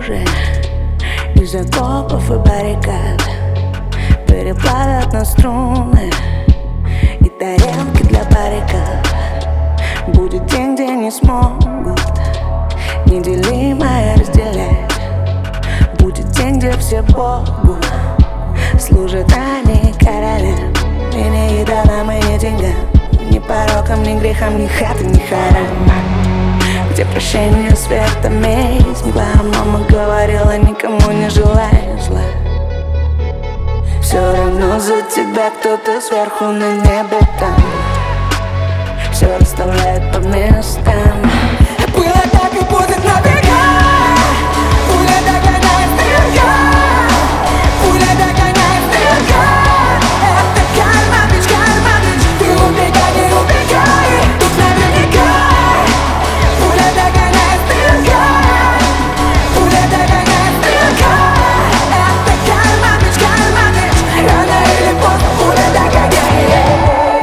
снаружи из окопов и баррикад переплавят на струны и тарелки для баррикад. Будет день, где не смогут неделимое разделять. Будет день, где все Богу служат, а не королям. И не идолам, и не деньгам, ни порокам, ни грехам, ни хаты, ни харам. Где прощение, свет, амазинг. Мама говорила, никому не желай зла. Все равно за тебя кто-то сверху на небе там все расставляет по местам. Было так и будет навека. Пуля догоняет стрелка. Пуля догоняет стрелка. Это карма, бич. Ты убегай, не убегай. Тут наверняка. Пуля догоняет стрелка. Пуля догоняет стрелка. Это карма, бич. Рано или поздно пуля догоняет.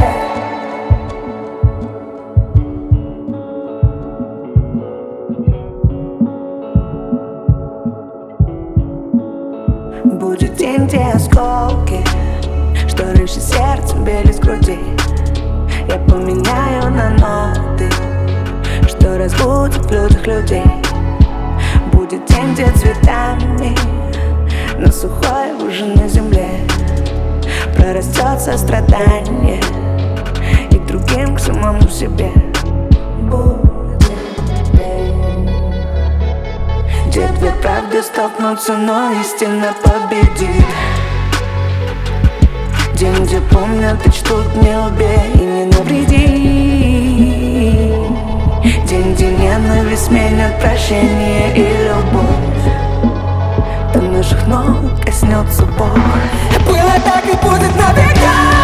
Будет день, где осколки, что раньше сердцем били с груди, я поменяю на ноты, что разбудит в людях людей. Будет день, где цветами на сухой выжженной земле прорастет сострадание и к другим, к самому себе. Где две правды столкнутся, но истина победит. День, где помнят и чтут, не убей и не навреди. День, где ненависть сменят прощение и любовь. До наших ног коснется Бог. Было так и будет навека.